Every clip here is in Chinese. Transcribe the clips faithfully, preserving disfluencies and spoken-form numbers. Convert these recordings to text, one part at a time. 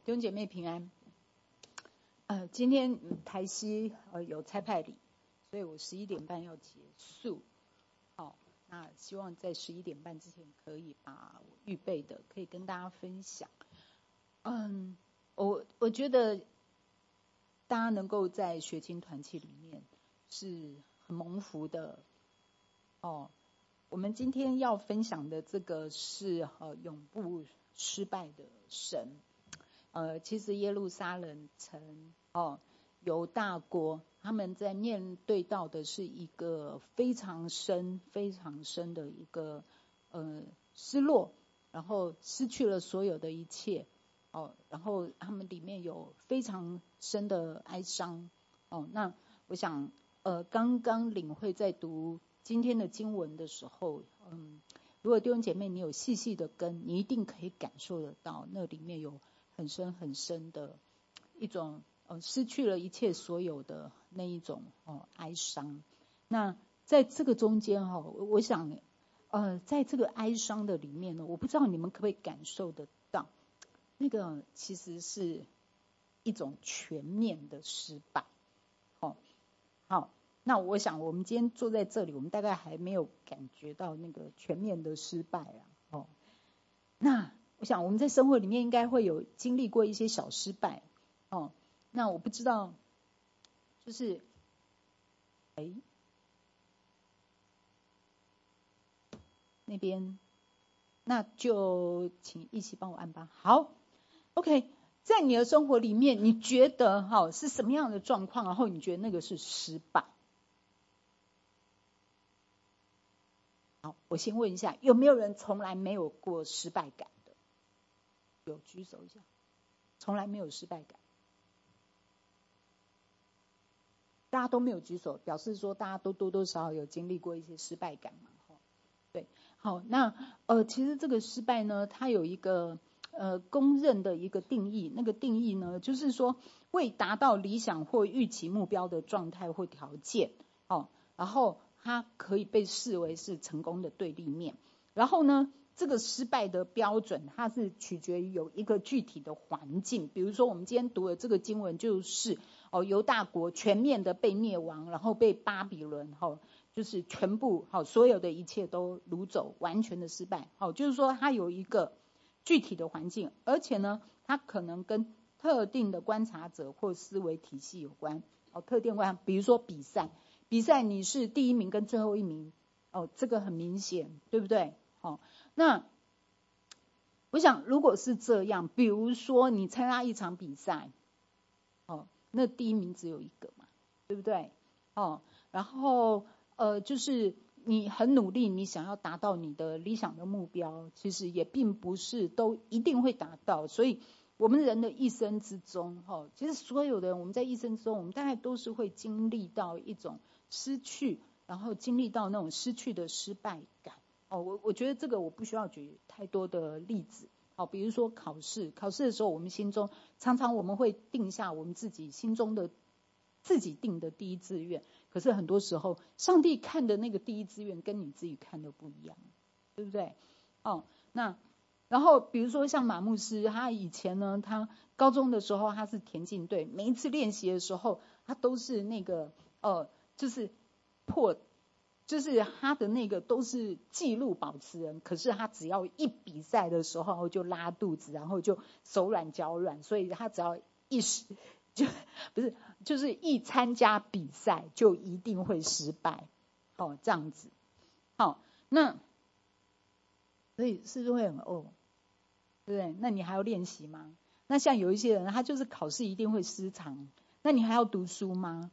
弟兄姐妹平安。呃，今天台西呃有差派礼，所以我十一点半要结束。好、哦，那希望在十一点半之前可以把我预备的可以跟大家分享。嗯，我我觉得大家能够在学青团契里面是很蒙福的。哦，我们今天要分享的这个是呃永不失败的神。呃，其实耶路撒冷城哦，犹大国他们在面对到的是一个非常深、非常深的一个呃失落，然后失去了所有的一切哦，然后他们里面有非常深的哀伤哦。那我想呃，刚刚领会在读今天的经文的时候，嗯，如果弟兄姐妹你有细细的跟，你一定可以感受得到那里面有很深很深的一种呃失去了一切所有的那一种哦哀伤。那在这个中间哈、哦，我想呃在这个哀伤的里面呢，我不知道你们可不可以感受得到，那个其实是一种全面的失败。哦，好，那我想我们今天坐在这里，我们大概还没有感觉到那个全面的失败啊。哦，那我想我们在生活里面应该会有经历过一些小失败，哦，那我不知道，就是，哎，那边，那就请一起帮我按吧。好 ，OK， 在你的生活里面，你觉得哈、哦、是什么样的状况？然后你觉得那个是失败？好，我先问一下，有没有人从来没有过失败感的？有，举手一下。从来没有失败感，大家都没有举手，表示说大家都多多少少有经历过一些失败感嘛。对，好，那呃，其实这个失败呢，它有一个呃公认的一个定义，那个定义呢，就是说未达到理想或预期目标的状态或条件，哦，然后它可以被视为是成功的对立面。然后呢，这个失败的标准，它是取决于有一个具体的环境。比如说我们今天读的这个经文，就是哦，犹大国全面的被灭亡，然后被巴比伦哈、哦，就是全部好、哦，所有的一切都掳走，完全的失败。好、哦，就是说它有一个具体的环境，而且呢，它可能跟特定的观察者或思维体系有关。哦，特定观，比如说比赛，比赛你是第一名跟最后一名，哦，这个很明显，对不对？好、哦，那我想如果是这样，比如说你参加一场比赛，哦，那第一名只有一个嘛，对不对？哦，然后呃，就是你很努力，你想要达到你的理想的目标，其实也并不是都一定会达到。所以我们人的一生之中，哈、哦，其实所有的人，我们在一生之中，我们大概都是会经历到一种失去，然后经历到那种失去的失败感。哦，我我觉得这个我不需要举太多的例子。好，比如说考试，考试的时候，我们心中常常我们会定下我们自己心中的自己定的第一志愿，可是很多时候，上帝看的那个第一志愿跟你自己看的不一样，对不对？哦，那然后比如说像马牧师，他以前呢，他高中的时候他是田径队，每一次练习的时候，他都是那个呃，就是破。就是他的那个都是纪录保持人，可是他只要一比赛的时候就拉肚子，然后就手软脚软，所以他只要一时就不是就是一参加比赛就一定会失败，哦，这样子，好，那所以是不是会很哦，对不对？那你还要练习吗？那像有一些人他就是考试一定会失常，那你还要读书吗？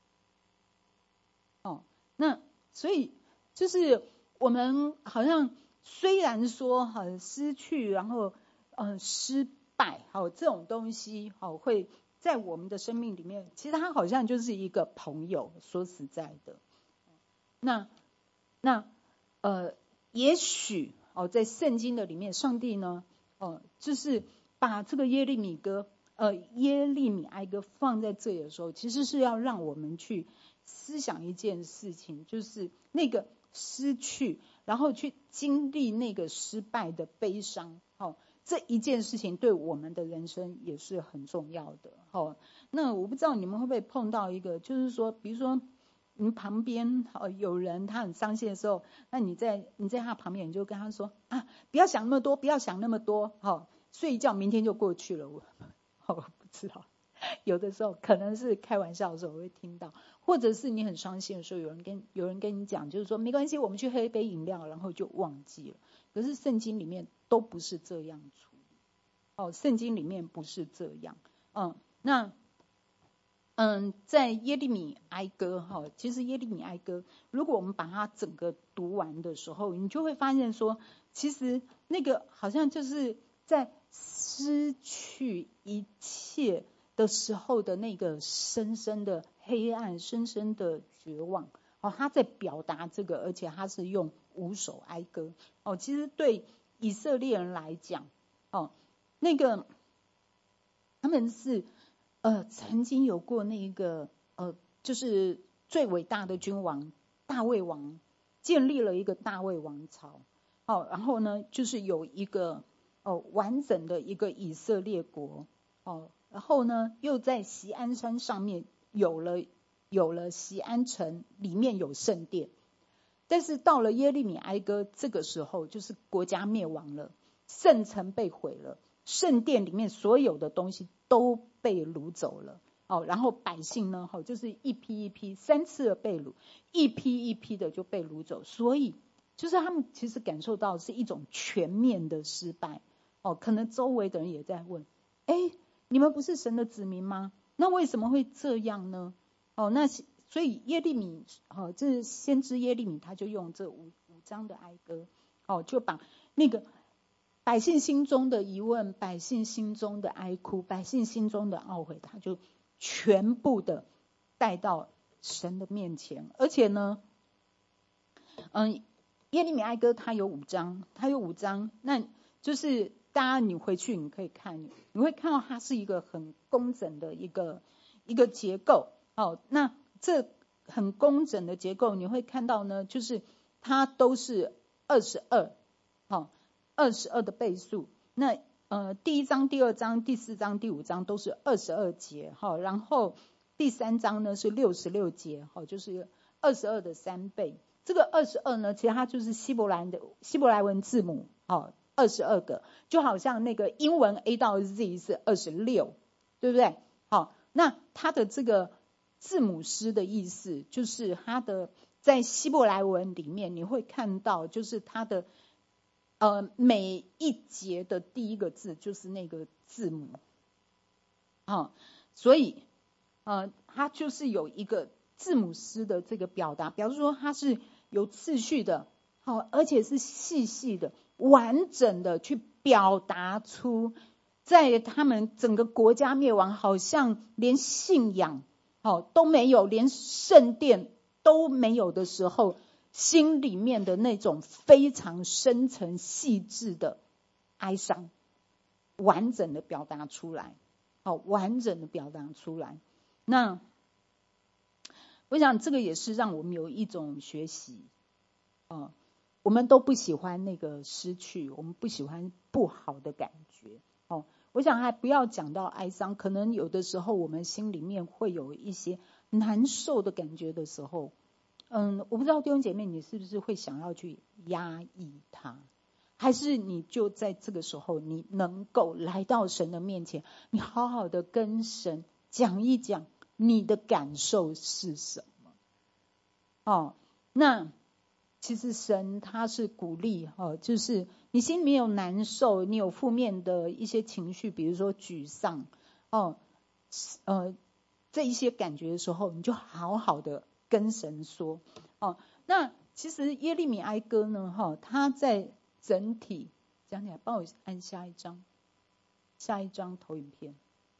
哦，那。所以就是我们好像虽然说很失去，然后呃失败，好这种东西好会在我们的生命里面，其实它好像就是一个朋友。说实在的，那那呃也许哦在圣经的里面，上帝呢哦、呃、就是把这个耶利米歌呃耶利米哀歌放在这里的时候，其实是要让我们去思想一件事情，就是那个失去，然后去经历那个失败的悲伤。哦， 这一件事情对我们的人生也是很重要的。哦，那我不知道你们会不会碰到一个，就是说，比如说你旁边哦有人他很伤心的时候，那你在你在他旁边，你就跟他说啊，不要想那么多，不要想那么多，好、哦，睡一觉，明天就过去了。我我不知道，有的时候可能是开玩笑的时候我会听到，或者是你很伤心的时候，有人跟有人跟你讲，就是说没关系，我们去喝一杯饮料，然后就忘记了。可是圣经里面都不是这样处理，哦，圣经里面不是这样，嗯，那，嗯，在耶利米哀歌哈，其实耶利米哀歌，如果我们把它整个读完的时候，你就会发现说，其实那个好像就是在失去一切的时候的那个深深的黑暗，深深的绝望。哦，他在表达这个，而且他是用五首哀歌。哦，其实对以色列人来讲，哦，那个他们是呃曾经有过那个呃，就是最伟大的君王大卫王，建立了一个大卫王朝。哦，然后呢，就是有一个哦完整的一个以色列国。哦，然后呢，又在锡安山上面有了。有了锡安城，里面有圣殿。但是到了耶利米哀歌，这个时候就是国家灭亡了，圣城被毁了，圣殿里面所有的东西都被掳走了。哦，然后百姓呢，哦，就是一批一批，三次的被掳，一批一批的就被掳走。所以就是他们其实感受到是一种全面的失败。哦，可能周围的人也在问，哎，你们不是神的子民吗？那为什么会这样呢？哦，那所以耶利米，哦，这是先知耶利米，他就用这五五章的哀歌，哦，就把那个百姓心中的疑问、百姓心中的哀哭、百姓心中的懊悔，他就全部的带到神的面前。而且呢，嗯，耶利米哀歌它有五章，它有五章，那就是大家你回去你可以看，你会看到它是一个很工整的一个一个结构。哦，那这很工整的结构，你会看到呢，就是它都是二十二，好，二十二的倍数。那呃，第一章、第二章、第四章、第五章都是二十二节，哈，然后第三章呢是六十六节，哈，就是二十二的三倍。这个二十二呢，其实它就是希伯来的希伯来文字母，哦，二十二个，就好像那个英文 A 到 Z 是二十六，对不对？好，那它的这个字母诗的意思，就是它的在希伯来文里面，你会看到，就是它的呃每一节的第一个字就是那个字母，啊、哦，所以呃它就是有一个字母诗的这个表达，表示说它是有次序的，好、哦，而且是细细的、完整的去表达出，在他们整个国家灭亡，好像连信仰。哦，都没有，连圣殿都没有的时候，心里面的那种非常深层细致的哀伤，完整的表达出来，好、哦，完整的表达出来。那我想这个也是让我们有一种学习，哦，我们都不喜欢那个失去，我们不喜欢不好的感觉，哦。我想还不要讲到哀伤，可能有的时候我们心里面会有一些难受的感觉的时候，嗯，我不知道弟兄姐妹你是不是会想要去压抑它，还是你就在这个时候你能够来到神的面前，你好好的跟神讲一讲你的感受是什么。哦，那其实神他是鼓励，哦，就是你心里面有难受，你有负面的一些情绪，比如说沮丧，哦，呃，这一些感觉的时候，你就好好的跟神说，哦，那其实耶利米哀歌呢，哈、哦，它在整体讲起来，帮我按下一张，下一张投影片，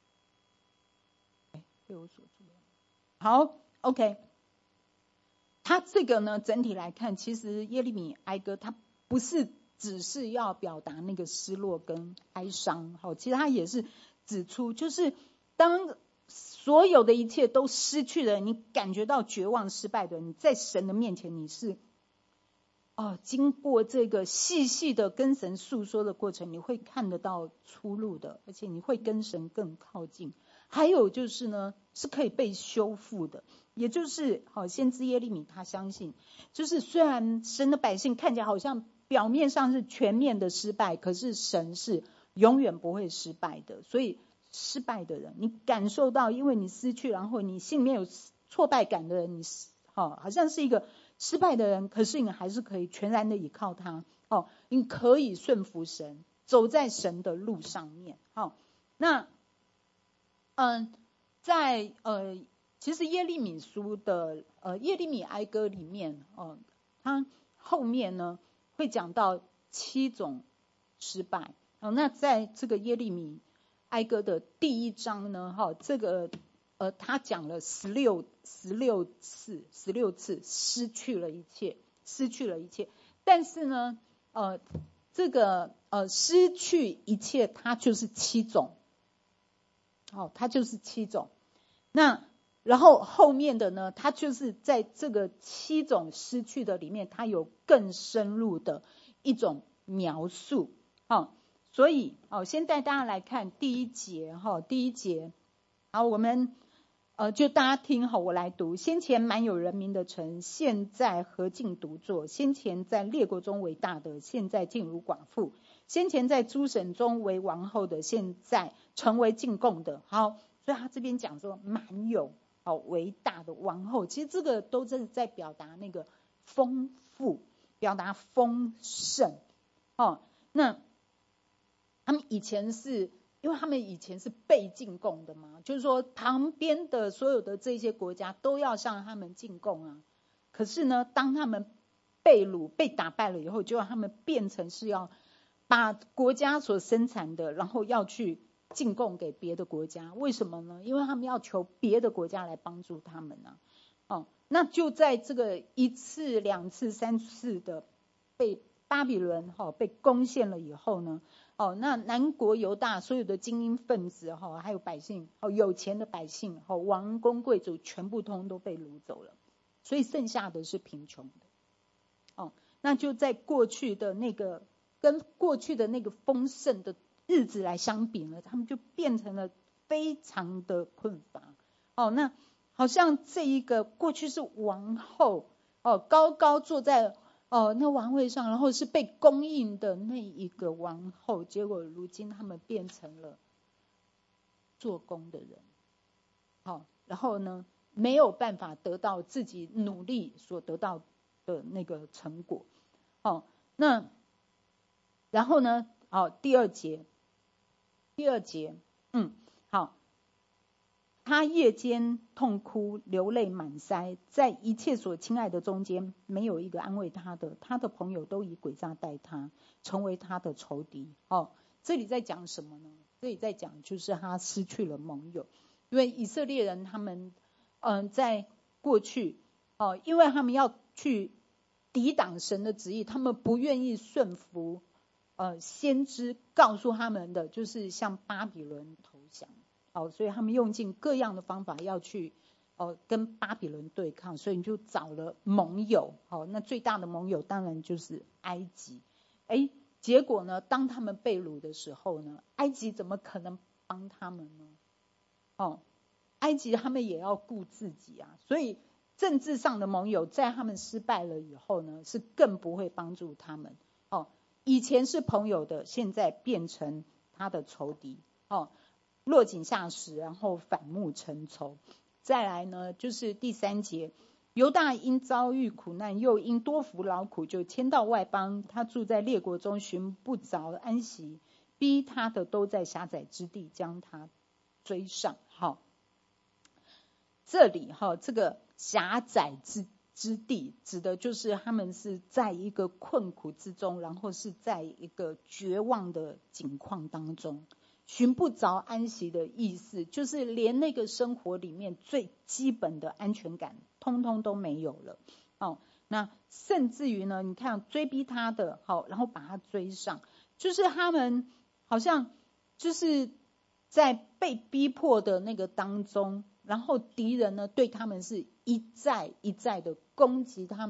哎，被我锁住了，好 ，OK。他这个呢，整体来看，其实耶利米哀歌，他不是只是要表达那个失落跟哀伤，好，其实他也是指出，就是当所有的一切都失去了，你感觉到绝望、失败的，你在神的面前，你是哦，经过这个细细的跟神诉说的过程，你会看得到出路的，而且你会跟神更靠近。还有就是呢，是可以被修复的，也就是好，先知耶利米他相信，就是虽然神的百姓看起来好像表面上是全面的失败，可是神是永远不会失败的。所以失败的人，你感受到因为你失去，然后你心里面有挫败感的人，你好好像是一个失败的人，可是你还是可以全然的依靠他。哦，你可以顺服神，走在神的路上面。好，那嗯，在呃，其实耶利米书的呃耶利米哀歌里面，哦、呃，它后面呢会讲到七种失败。哦、呃，那在这个耶利米哀歌的第一章呢，哈、哦，这个呃，他讲了十六十六次，十六次失去了一切，失去了一切。但是呢，呃，这个呃失去一切，它就是七种。哦，它就是七种。那然后后面的呢，它就是在这个七种失去的里面，它有更深入的一种描述。哦，所以哦，先带大家来看第一节哈、哦，第一节。好，我们呃就大家听好，我来读。先前满有人民的城，现在何竟独坐？先前在列国中为大的，现在竟如寡妇。先前在诸省中为王后的，现在成为进贡的。好，所以他这边讲说满有好为大的王后，其实这个都是在表达那个丰富，表达丰盛。哦，那他们以前是因为他们以前是被进贡的嘛，就是说旁边的所有的这些国家都要向他们进贡啊。可是呢，当他们被掳被打败了以后，就让他们变成是要把国家所生产的，然后要去进贡给别的国家。为什么呢？因为他们要求别的国家来帮助他们啊。哦，那就在这个一次、两次、三次的被巴比伦哈、哦、被攻陷了以后呢，哦，那南国犹大所有的精英分子哈、哦，还有百姓哦，有钱的百姓哦，王公贵族全部通都被掳走了，所以剩下的是贫穷的。哦，那就在过去的那个跟过去的那个丰盛的日子来相比呢，他们就变成了非常的困乏。哦，那好像这一个过去是王后哦，高高坐在哦那王位上，然后是被供应的那一个王后，结果如今他们变成了做工的人。好、哦，然后呢没有办法得到自己努力所得到的那个成果。哦，那然后呢？哦，第二节，第二节，嗯，好，他夜间痛哭，流泪满腮，在一切所亲爱的中间，没有一个安慰他的，他的朋友都以诡诈待他，成为他的仇敌。哦，这里在讲什么呢？这里在讲就是他失去了盟友，因为以色列人他们，嗯、呃，在过去，哦，因为他们要去抵挡神的旨意，他们不愿意顺服，呃，先知告诉他们的就是向巴比伦投降。哦，所以他们用尽各样的方法要去哦跟巴比伦对抗，所以你就找了盟友。好、哦，那最大的盟友当然就是埃及。哎，结果呢，当他们被掳的时候呢，埃及怎么可能帮他们呢？哦，埃及他们也要顾自己啊，所以政治上的盟友在他们失败了以后呢，是更不会帮助他们。哦，以前是朋友的，现在变成他的仇敌。哦。落井下石，然后反目成仇。再来呢，就是第三节，犹大因遭遇苦难，又因多服劳苦，就迁到外邦。他住在列国中，寻不着安息，逼他的都在狭窄之地将他追上。好，这里哈，这个狭窄之之地，指的就是他们是在一个困苦之中，然后是在一个绝望的境况当中。寻不着安息的意思，就是连那个生活里面最基本的安全感，通通都没有了。哦，那甚至于呢，你看追逼他的，好，然后把他追上，就是他们好像就是在被逼迫的那个当中，然后敌人呢对他们是一再一再的攻击他们，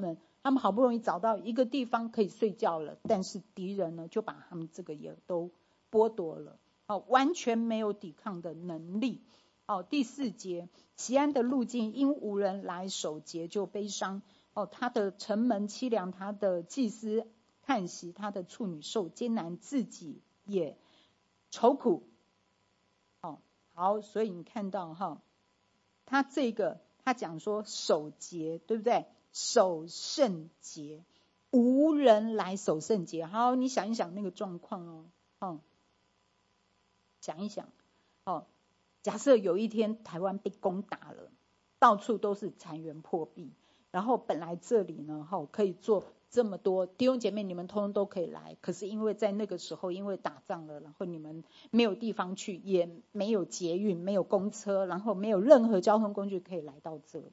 他们好不容易找到一个地方可以睡觉了，但是敌人呢就把他们这个也都剥夺了，哦，完全没有抵抗的能力。哦，第四节，西安的路径因无人来守节就悲伤。哦，他的城门凄凉，他的祭司叹息，他的处女受艰难，自己也愁苦。哦，好，所以你看到哈，他这个他讲说守节，对不对？守圣节，无人来守圣节。好，你想一想那个状况哦，哦，想一想，哦，假设有一天台湾被攻打了，到处都是残垣破壁，然后本来这里呢，哈，可以做这么多弟兄姐妹，你们通通都可以来，可是因为在那个时候，因为打仗了，然后你们没有地方去，也没有捷运，没有公车，然后没有任何交通工具可以来到这里。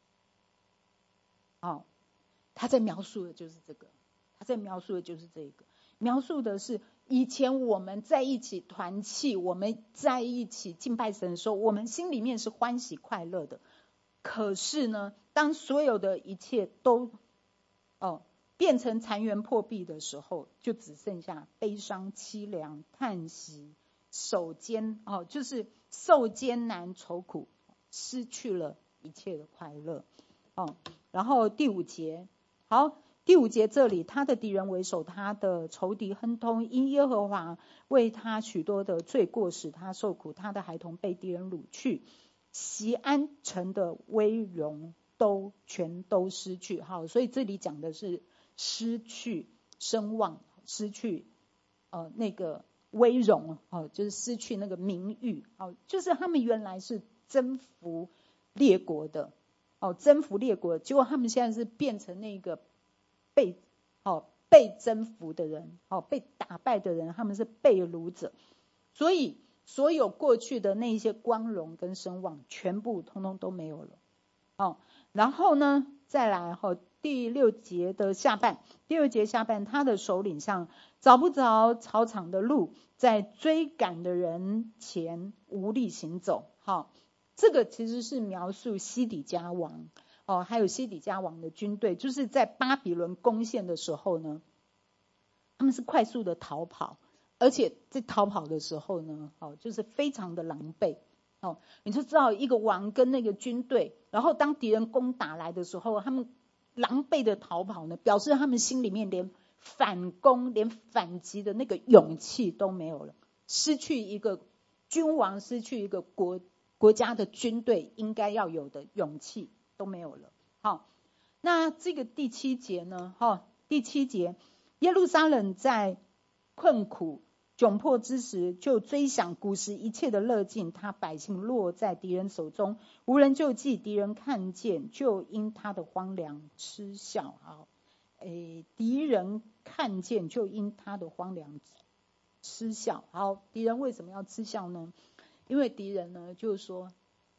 哦，他在描述的就是这个，他在描述的就是这个，描述的是以前我们在一起团契，我们在一起敬拜神的时候，我们心里面是欢喜快乐的。可是呢，当所有的一切都哦变成残垣破壁的时候，就只剩下悲伤、凄凉、叹息、受艰哦，就是受艰难、愁苦，失去了一切的快乐。哦，然后第五节，好，第五节这里，他的敌人为首，他的仇敌亨通，因耶和华为他许多的罪过使他受苦，他的孩童被敌人掳去，锡安城的威荣都全都失去。好，所以这里讲的是失去声望，失去呃那个威荣，哦，就是失去那个名誉，哦，就是他们原来是征服列国的。哦，征服列国，结果他们现在是变成那个被哦被征服的人，哦被打败的人，他们是被掳者，所以所有过去的那些光荣跟声望，全部通通都没有了。哦，然后呢，再来哈、哦、第六节的下半，第六节下半，他的首领上找不着草场的路，在追赶的人前无力行走。好、哦。这个其实是描述西底家王哦，还有西底家王的军队，就是在巴比伦攻陷的时候呢，他们是快速的逃跑，而且在逃跑的时候呢，哦，就是非常的狼狈哦，你就知道一个王跟那个军队，然后当敌人攻打来的时候，他们狼狈的逃跑呢，表示他们心里面连反攻、连反击的那个勇气都没有了，失去一个君王，失去一个国。国家的军队应该要有的勇气都没有了。好，那这个第七节呢？哈，第七节，耶路撒冷在困苦窘迫之时，就追想古时一切的乐境，他百姓落在敌人手中，无人救济，敌人看见，就因他的荒凉嗤笑。好，诶，敌人看见，就因他的荒凉嗤笑。好，敌人为什么要嗤笑呢？因为敌人呢，就是说，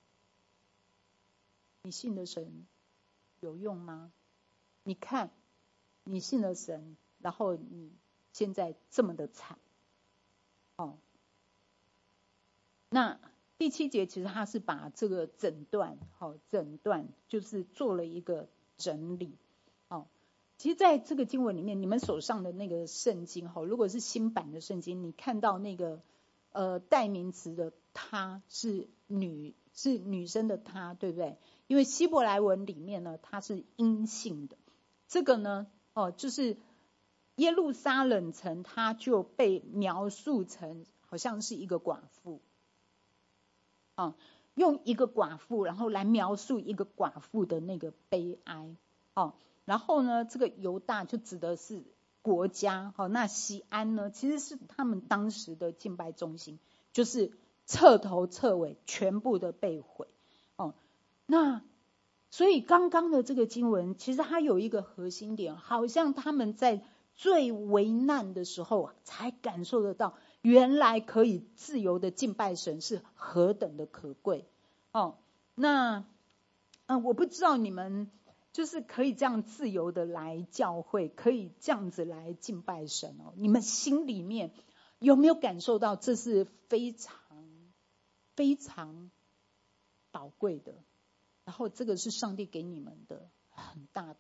你信的神有用吗？你看，你信了神，然后你现在这么的惨，哦。那第七节其实他是把这个整段，好，整段就是做了一个整理，哦。其实在这个经文里面，你们手上的那个圣经，哈，如果是新版的圣经，你看到那个呃代名词的她是女，是女生的她，对不对？因为希伯来文里面呢，它是阴性的。这个呢，哦，就是耶路撒冷城，它就被描述成好像是一个寡妇，啊，用一个寡妇，然后来描述一个寡妇的那个悲哀，哦。然后呢，这个犹大就指的是国家，好，那锡安呢，其实是他们当时的敬拜中心，就是彻头彻尾全部的被毁，哦。那所以刚刚的这个经文，其实它有一个核心点，好像他们在最危难的时候才感受得到，原来可以自由的敬拜神是何等的可贵，哦。那嗯，我不知道你们就是可以这样自由的来教会，可以这样子来敬拜神哦，你们心里面有没有感受到这是非常非常宝贵的？然后这个是上帝给你们的很大的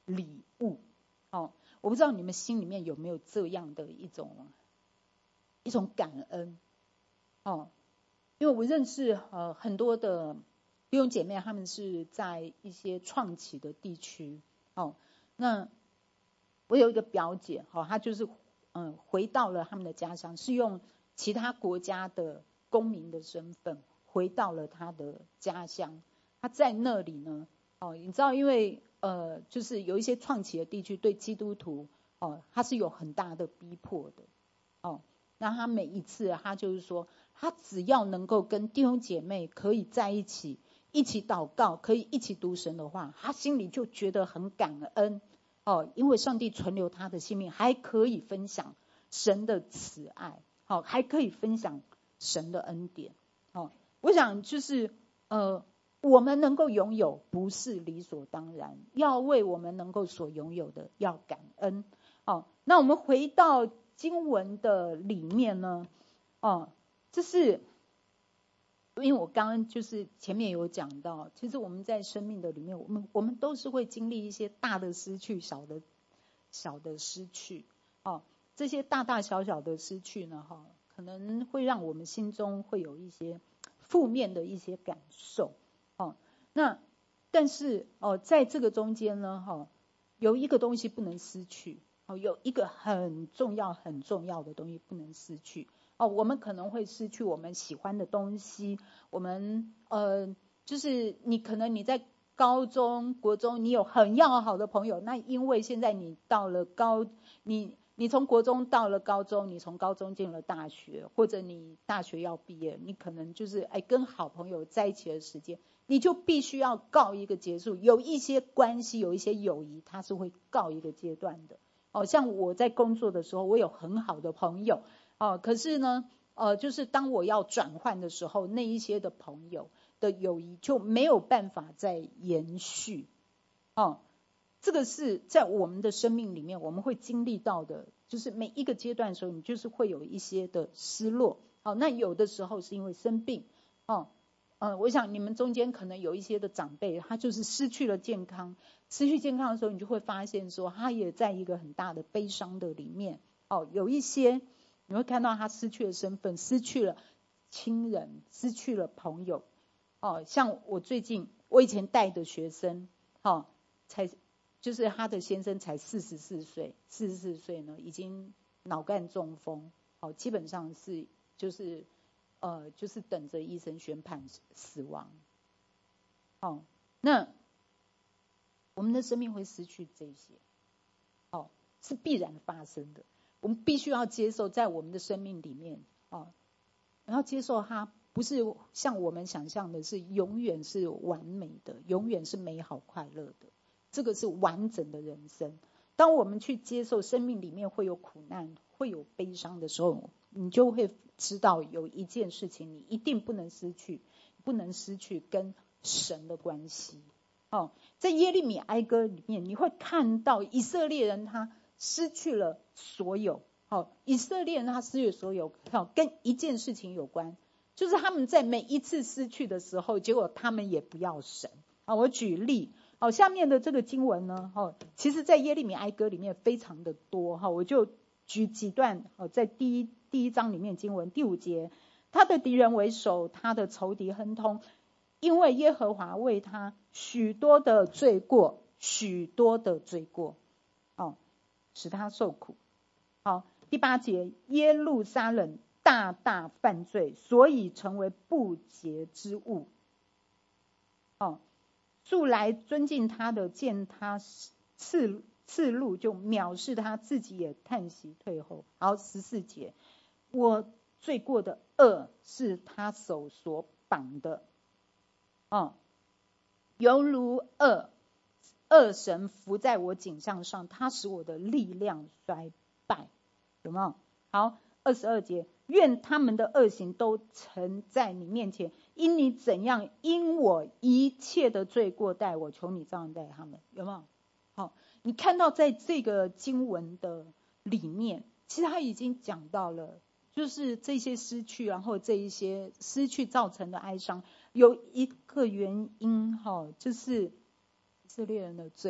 礼物。哦，我不知道你们心里面有没有这样的一种一种感恩。哦，因为我认识呃很多的弟兄姐妹，他们是在一些创起的地区。哦，那我有一个表姐，哦，她就是嗯回到了他们的家乡，是用其他国家的公民的身份回到了她的家乡。她在那里呢，哦，你知道，因为呃就是有一些创起的地区对基督徒哦，他是有很大的逼迫的。哦，那他每一次他就是说，他只要能够跟弟兄姐妹可以在一起，一起祷告，可以一起读神的话，他心里就觉得很感恩。哦，因为上帝存留他的性命，还可以分享神的慈爱，哦，还可以分享神的恩典。哦，我想就是呃，我们能够拥有不是理所当然，要为我们能够所拥有的要感恩。哦，那我们回到经文的里面呢，哦，就是因为我刚刚就是前面有讲到，其实我们在生命的里面，我们我们都是会经历一些大的失去，小的小的失去。哦，这些大大小小的失去呢，哈、哦，可能会让我们心中会有一些负面的一些感受。哦，那但是哦，在这个中间呢，哈、哦，有一个东西不能失去。哦，有一个很重要很重要的东西不能失去。哦，我们可能会失去我们喜欢的东西，我们呃，就是你可能你在高中、国中，你有很要好的朋友，那因为现在你到了高，你你从国中到了高中，你从高中进了大学，或者你大学要毕业，你可能就是哎跟好朋友在一起的时间，你就必须要告一个结束。有一些关系，有一些友谊，它是会告一个阶段的。哦，像我在工作的时候，我有很好的朋友，哦，可是呢，呃，就是当我要转换的时候，那一些的朋友的友谊就没有办法再延续。哦，这个是在我们的生命里面我们会经历到的，就是每一个阶段的时候，你就是会有一些的失落。哦，那有的时候是因为生病。哦，呃，我想你们中间可能有一些的长辈，他就是失去了健康，失去健康的时候，你就会发现说，他也在一个很大的悲伤的里面。哦，有一些你会看到他失去了身份，失去了亲人，失去了朋友。哦，像我最近我以前带的学生，哦，才就是他的先生才四十四岁，四十四岁呢，已经脑干中风。哦，基本上是就是。呃，就是等着医生宣判死亡。哦，那我们的生命会失去这些，哦，是必然发生的。我们必须要接受，在我们的生命里面，哦，然后接受它不是像我们想象的是永远是完美的，永远是美好快乐的。这个是完整的人生。当我们去接受生命里面会有苦难，会有悲伤的时候，你就会知道有一件事情你一定不能失去，不能失去跟神的关系。哦，在耶利米哀歌里面，你会看到以色列人他失去了所有。哦，以色列人他失去了所有，哦，跟一件事情有关，就是他们在每一次失去的时候，结果他们也不要神。啊，我举例。好，下面的这个经文呢，哦，其实在耶利米哀歌里面非常的多，哈，我就举几段。哦，在第一第一章里面经文第五节，他的敌人为首，他的仇敌亨通，因为耶和华为他许多的罪过，许多的罪过，哦，使他受苦。好，第八节，耶路撒冷大大犯罪，所以成为不洁之物。哦。素来尊敬他的，见他刺刺路就藐视他，自己也叹息退后。好，十四节，我罪过的恶是他手所绑的，哦，犹如恶恶神伏在我颈项上，他使我的力量衰败。有没有？好，二十二节，愿他们的恶行都呈在你面前，因你怎样因我一切的罪过待我，求你这样待他们。有没有？好，你看到在这个经文的里面，其实他已经讲到了，就是这些失去，然后这一些失去造成的哀伤，有一个原因，哈，就是以色列人的罪。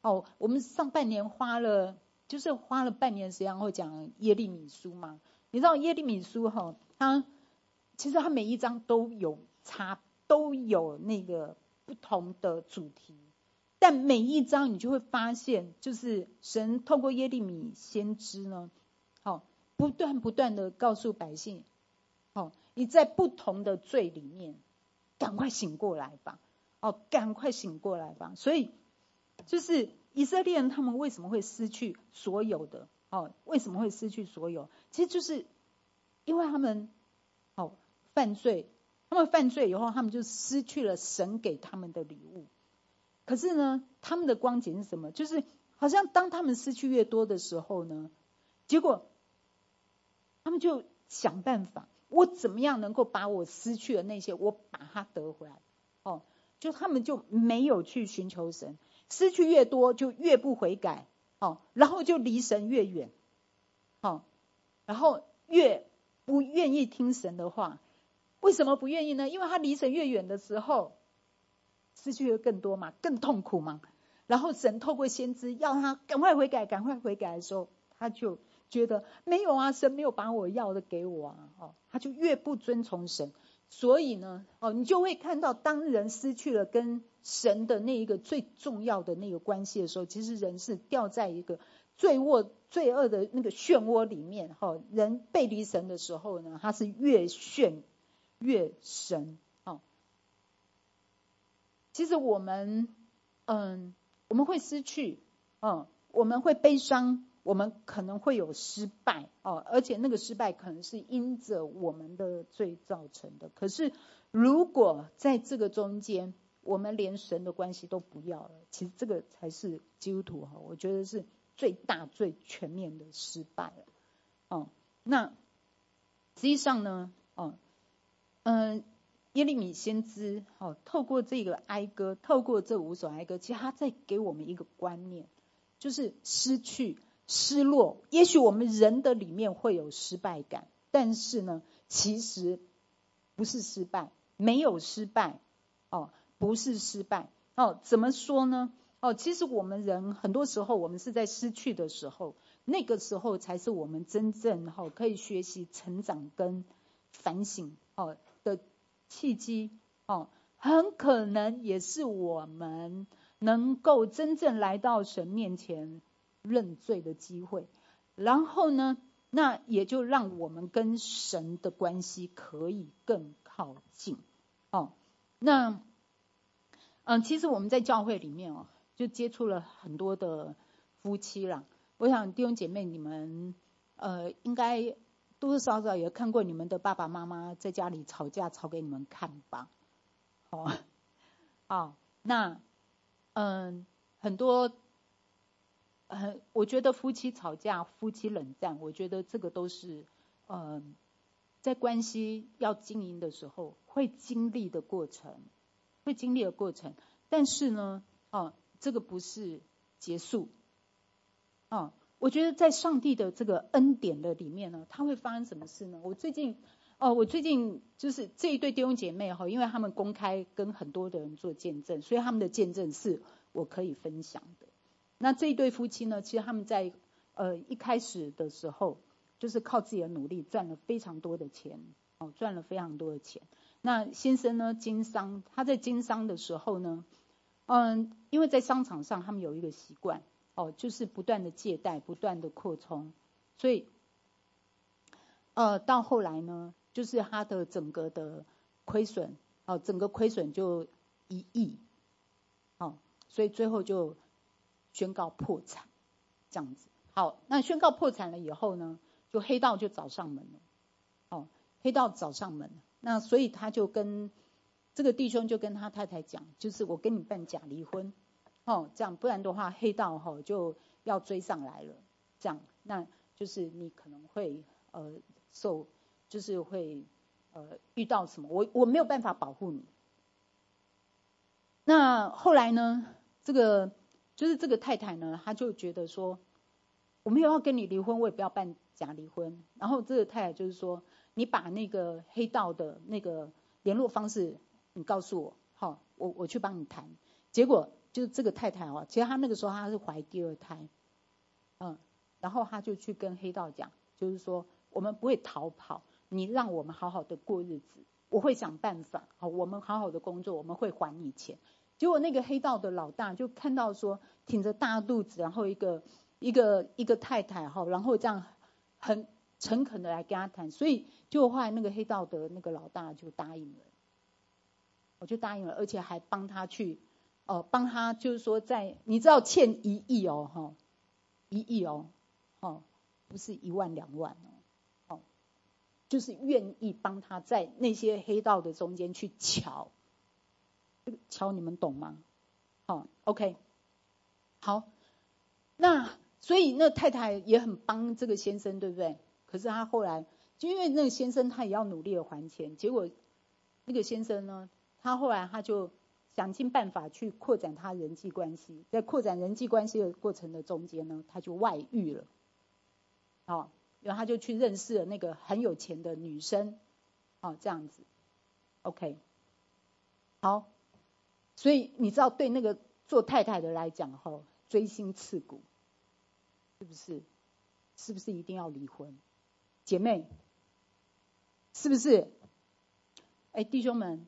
哦，我们上半年花了，就是花了半年时间会讲耶利米书嘛。你知道耶利米书哈、哦，它其实它每一章都有差，都有那个不同的主题，但每一章你就会发现，就是神透过耶利米先知呢，好、哦，不断不断的告诉百姓，好、哦，你在不同的罪里面，赶快醒过来吧，哦，赶快醒过来吧。所以就是以色列人他们为什么会失去所有的？哦，为什么会失去所有？其实就是因为他们哦犯罪，他们犯罪以后，他们就失去了神给他们的礼物。可是呢，他们的光景是什么？就是好像当他们失去越多的时候呢，结果他们就想办法，我怎么样能够把我失去的那些，我把它得回来？哦，就他们就没有去寻求神。失去越多就越不悔改，哦，然后就离神越远，哦，然后越不愿意听神的话。为什么不愿意呢？因为他离神越远的时候，失去的更多嘛，更痛苦嘛。然后神透过先知要他赶快悔改，赶快悔改的时候，他就觉得没有啊，神没有把我要的给我啊，哦，他就越不遵从神。所以呢，哦，你就会看到，当人失去了跟神的那一个最重要的那个关系的时候，其实人是掉在一个罪恶、罪恶的那个漩涡里面。哈，人背离神的时候呢，他是越陷越深。哦，其实我们，嗯，我们会失去，嗯，我们会悲伤。我们可能会有失败，哦，而且那个失败可能是因着我们的罪造成的。可是如果在这个中间，我们连神的关系都不要了，其实这个才是基督徒，我觉得是最大最全面的失败了。哦，那实际上呢，哦，嗯，耶利米先知，哦，透过这个哀歌，透过这五首哀歌，其实他在给我们一个观念，就是失去。失落，也许我们人的里面会有失败感，但是呢，其实不是失败，没有失败，哦，不是失败，哦，怎么说呢？哦，其实我们人很多时候，我们是在失去的时候，那个时候才是我们真正哈、哦、可以学习、成长跟反省哦的契机，哦，很可能也是我们能够真正来到神面前认罪的机会。然后呢，那也就让我们跟神的关系可以更靠近。哦，那嗯，其实我们在教会里面哦，就接触了很多的夫妻啦。我想弟兄姐妹你们呃应该多多少少也看过你们的爸爸妈妈在家里吵架吵给你们看吧。哦，哦，那嗯很多呃，我觉得夫妻吵架、夫妻冷战，我觉得这个都是，呃，在关系要经营的时候会经历的过程，会经历的过程。但是呢，哦、呃，这个不是结束，哦、呃，我觉得在上帝的这个恩典的里面呢，他会发生什么事呢？我最近，哦、呃，我最近就是这一对弟兄姐妹哈，因为他们公开跟很多的人做见证，所以他们的见证是我可以分享的。那这一对夫妻呢，其实他们在呃一开始的时候，就是靠自己的努力赚了非常多的钱，哦，赚了非常多的钱。那先生呢，经商，他在经商的时候呢，嗯，因为在商场上他们有一个习惯，哦，就是不断的借贷，不断的扩充，所以，呃，到后来呢，就是他的整个的亏损，哦，整个亏损就一亿，哦，所以最后就宣告破产，这样子。好，那宣告破产了以后呢，就黑道就找上门了，哦，黑道找上门了，那所以他就跟这个弟兄就跟他太太讲，就是我跟你办假离婚，哦，这样不然的话黑道哈、哦、就要追上来了，这样，那就是你可能会呃受，就是会呃遇到什么，我我没有办法保护你。那后来呢，这个。就是这个太太呢，她就觉得说，我没有要跟你离婚，我也不要办假离婚。然后这个太太就是说，你把那个黑道的那个联络方式，你告诉我，好，我我去帮你谈。结果就是这个太太哦，其实她那个时候她是怀第二胎，嗯，然后她就去跟黑道讲，就是说我们不会逃跑，你让我们好好的过日子，我会想办法，好，我们好好的工作，我们会还你钱。结果那个黑道的老大就看到说挺着大肚子，然后一个一个一个太太哈，然后这样很诚恳的来跟他谈，所以就后来那个黑道的那个老大就答应了，我就答应了，而且还帮他去，呃，帮他就是说在你知道欠一亿哦，哈，一亿哦，哦，不是一万两万哦，哦，就是愿意帮他在那些黑道的中间去瞧，瞧你们懂吗？哦 ，OK， 好，那所以那太太也很帮这个先生，对不对？可是他后来就因为那个先生他也要努力的还钱，结果那个先生呢，他后来他就想尽办法去扩展他人际关系，在扩展人际关系的过程的中间呢，他就外遇了，哦，然后他就去认识了那个很有钱的女生，哦，这样子 ，OK， 好，所以你知道对那个做太太的来讲，哈，锥心刺骨，是不是？是不是一定要离婚？姐妹，是不是？哎，弟兄们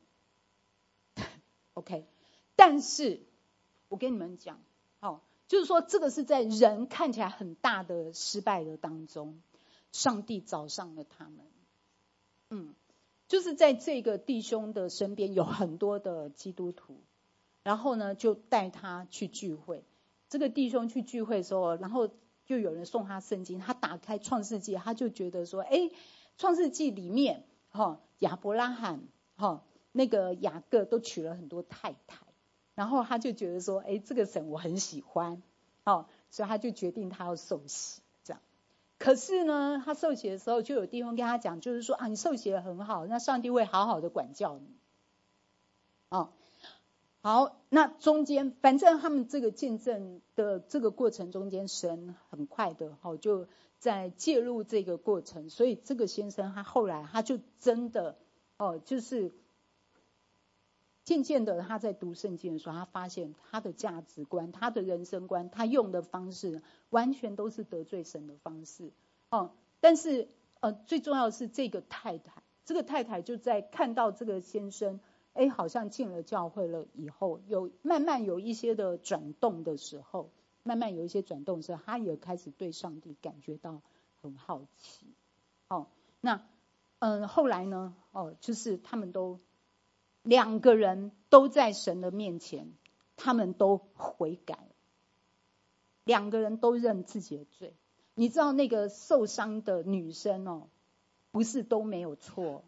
，OK， 但是我跟你们讲，哦，就是说这个是在人看起来很大的失败的当中，上帝找上了他们，嗯，就是在这个弟兄的身边有很多的基督徒，然后呢就带他去聚会。这个弟兄去聚会的时候，然后就有人送他圣经，他打开创世纪，他就觉得说，哎，创世纪里面，哦，亚伯拉罕，哦，那个雅各都娶了很多太太，然后他就觉得说，哎，这个神我很喜欢，哦，所以他就决定他要受洗，这样。可是呢，他受洗的时候，就有弟兄跟他讲，就是说啊，你受洗得很好，那上帝会好好的管教你，哦。好，那中间反正他们这个见证的这个过程中间，神很快的哈就在介入这个过程，所以这个先生他后来他就真的哦，就是渐渐的他在读圣经的时候，他发现他的价值观、他的人生观、他用的方式，完全都是得罪神的方式哦。但是呃，最重要的是这个太太，这个太太就在看到这个先生。哎，好像进了教会了以后，有慢慢有一些的转动的时候，慢慢有一些转动的时候，他也开始对上帝感觉到很好奇。哦，那嗯，后来呢？哦，就是他们都两个人都在神的面前，他们都悔改了，两个人都认自己的罪。你知道那个受伤的女生哦，不是都没有错。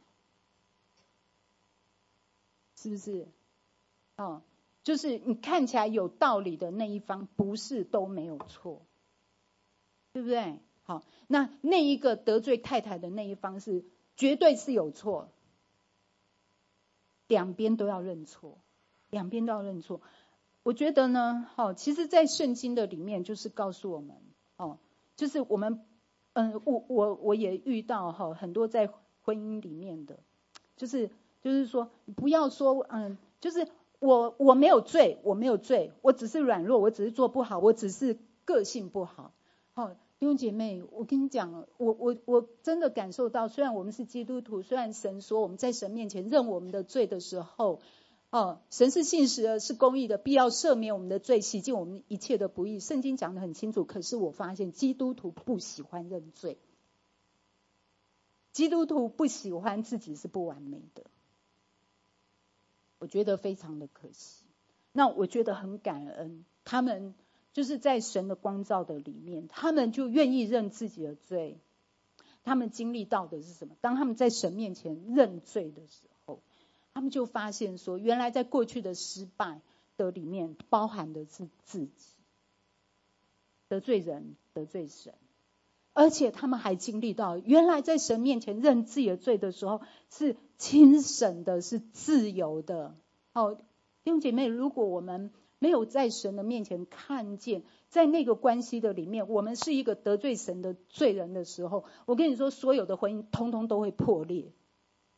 是不是？哦，就是你看起来有道理的那一方，不是都没有错，对不对？好，那那一个得罪太太的那一方是绝对是有错，两边都要认错，两边都要认错。我觉得呢，哦，其实，在圣经的里面就是告诉我们，哦，就是我们，嗯，我我我也遇到哈很多在婚姻里面的，就是。就是说，不要说，嗯，就是我我没有罪，我没有罪，我只是软弱，我只是做不好，我只是个性不好。好，弟兄姐妹，我跟你讲，我我我真的感受到，虽然我们是基督徒，虽然神说我们在神面前认我们的罪的时候，哦，神是信实的，是公义的，必要赦免我们的罪，洗净我们一切的不义。圣经讲得很清楚，可是我发现基督徒不喜欢认罪，基督徒不喜欢自己是不完美的。我觉得非常的可惜，那我觉得很感恩，他们就是在神的光照的里面，他们就愿意认自己的罪。他们经历到的是什么？当他们在神面前认罪的时候，他们就发现说，原来在过去的失败的里面，包含的是自己得罪人、得罪神。而且他们还经历到，原来在神面前认自己的罪的时候，是轻省的，是自由的。哦，弟兄姐妹，如果我们没有在神的面前看见，在那个关系的里面，我们是一个得罪神的罪人的时候，我跟你说，所有的婚姻通通都会破裂。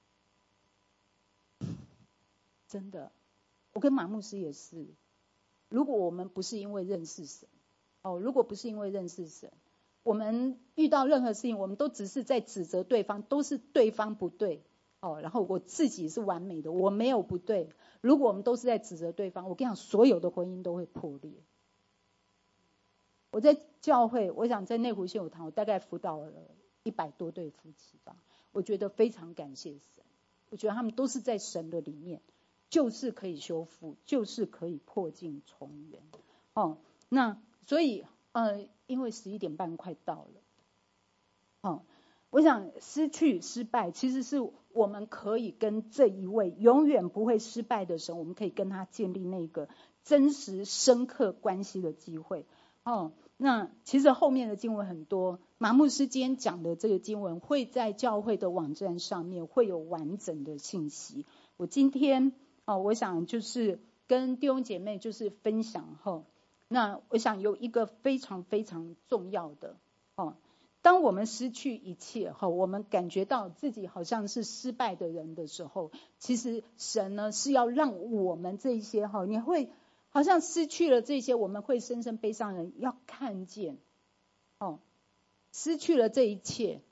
真的，我跟马牧师也是， 如果我们不是因为认识神，哦，如果不是因为认识神，我们遇到任何事情，我们都只是在指责对方，都是对方不对，哦，然后我自己是完美的，我没有不对。如果我们都是在指责对方，我跟你讲，所有的婚姻都会破裂。我在教会，我想在内湖信友堂，我大概辅导了一百多对夫妻吧，我觉得非常感谢神，我觉得他们都是在神的里面，就是可以修复，就是可以破镜重圆。哦，那所以呃，因为十一点半快到了，哦，我想失去失败其实是我们可以跟这一位永远不会失败的神，我们可以跟他建立那个真实深刻关系的机会。哦，那其实后面的经文很多，马牧师今天讲的这个经文会在教会的网站上面会有完整的信息。我今天哦，我想就是跟弟兄姐妹就是分享后，那我想有一个非常非常重要的哦，当我们失去一切后，我们感觉到自己好像是失败的人的时候，其实神呢是要让我们这一些哈，你会好像失去了这些，我们会深深悲伤的人要看见哦，失去了这一切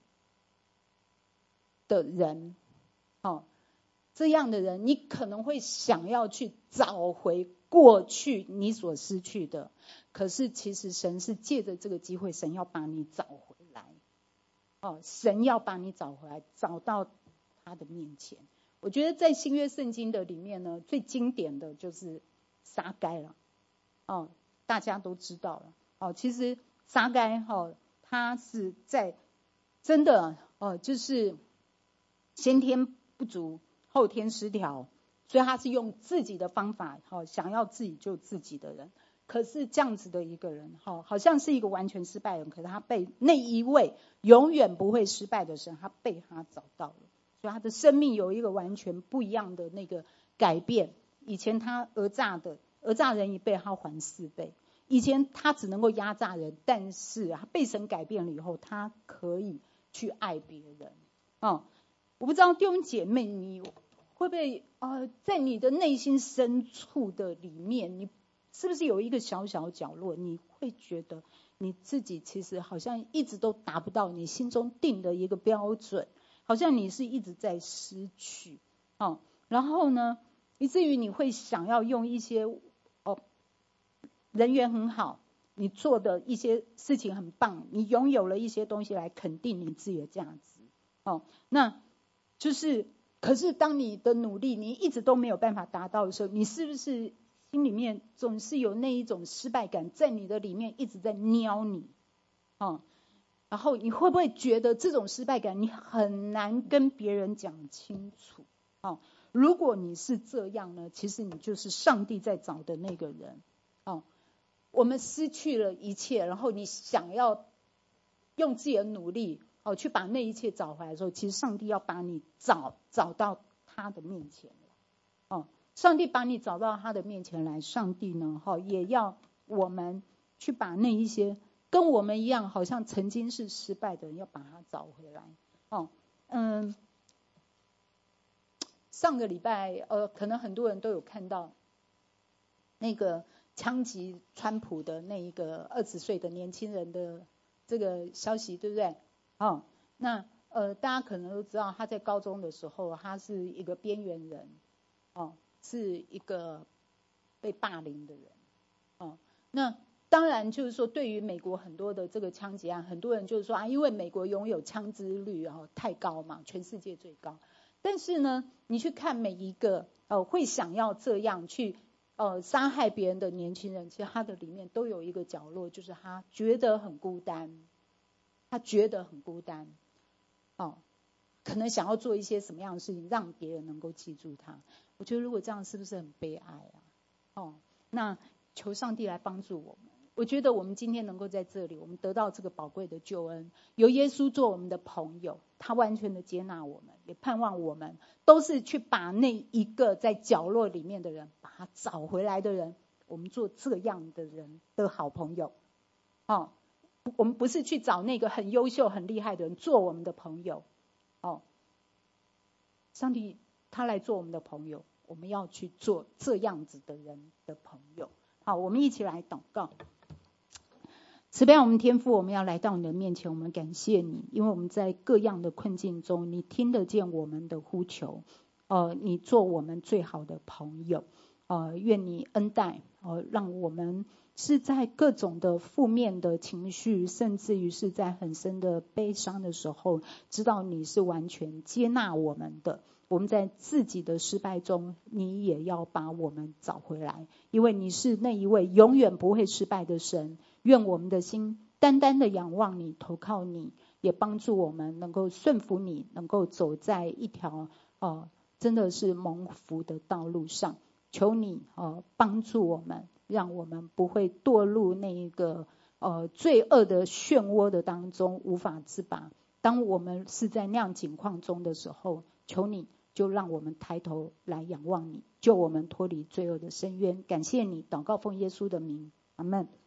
的人哦，这样的人你可能会想要去找回过去你所失去的，可是其实神是借着这个机会，神要把你找回来哦，神要把你找回来，找到他的面前。我觉得在新约圣经的里面呢，最经典的就是撒该了哦，大家都知道了哦。其实撒该哦，他是在真的哦，就是先天不足，后天失调，所以他是用自己的方法哦，想要自己救自己的人。可是这样子的一个人哈，好像是一个完全失败的人，可是他被那一位永远不会失败的神，他被他找到了，所以他的生命有一个完全不一样的那个改变。以前他讹诈的，讹诈人一倍，他还四倍。以前他只能够压榨人，但是他被神改变了以后，他可以去爱别人。哦，我不知道弟兄姐妹，你会不会呃，在你的内心深处的里面，你是不是有一个小小角落，你会觉得你自己其实好像一直都达不到你心中定的一个标准，好像你是一直在失去哦，然后呢，以至于你会想要用一些哦，人缘很好，你做的一些事情很棒，你拥有了一些东西来肯定你自己的价值哦，那就是可是当你的努力你一直都没有办法达到的时候，你是不是心里面总是有那一种失败感在你的里面一直在撩你哦，然后你会不会觉得这种失败感你很难跟别人讲清楚哦？如果你是这样呢，其实你就是上帝在找的那个人哦。我们失去了一切，然后你想要用自己的努力哦去把那一切找回来的时候，其实上帝要把你找找到他的面前哦。上帝把你找到他的面前来，上帝呢哈也要我们去把那一些跟我们一样好像曾经是失败的人，要把他找回来哦。嗯，上个礼拜呃，可能很多人都有看到那个枪击川普的那一个二十岁的年轻人的这个消息，对不对？哦，那呃，大家可能都知道，他在高中的时候，他是一个边缘人，哦，是一个被霸凌的人，哦，那当然就是说，对于美国很多的这个枪击案，很多人就是说啊，因为美国拥有枪支率啊太高嘛，全世界最高。但是呢，你去看每一个呃会想要这样去呃杀害别人的年轻人，其实他的里面都有一个角落，就是他觉得很孤单，他觉得很孤单，哦，可能想要做一些什么样的事情，让别人能够记住他。我觉得如果这样，是不是很悲哀啊？哦，那求上帝来帮助我们。我觉得我们今天能够在这里，我们得到这个宝贵的救恩，有耶稣做我们的朋友，他完全的接纳我们，也盼望我们都是去把那一个在角落里面的人，把他找回来的人，我们做这样的人的好朋友。哦，我们不是去找那个很优秀很厉害的人做我们的朋友。哦，上帝他来做我们的朋友，我们要去做这样子的人的朋友。 好，我们一起来祷告。慈悲我们天父，我们要来到你的面前，我们感谢你，因为我们在各样的困境中，你听得见我们的呼求，呃，你做我们最好的朋友，呃，愿你恩待，呃，让我们是在各种的负面的情绪，甚至于是在很深的悲伤的时候，知道你是完全接纳我们的。我们在自己的失败中，你也要把我们找回来，因为你是那一位永远不会失败的神。愿我们的心单单的仰望你，投靠你，也帮助我们能够顺服你，能够走在一条呃真的是蒙福的道路上。求你呃帮助我们，让我们不会堕入那一个呃罪恶的漩涡的当中无法自拔。当我们是在那样境况中的时候，求你就让我们抬头来仰望你，救我们脱离罪恶的深渊。感谢你，祷告奉耶稣的名，阿们。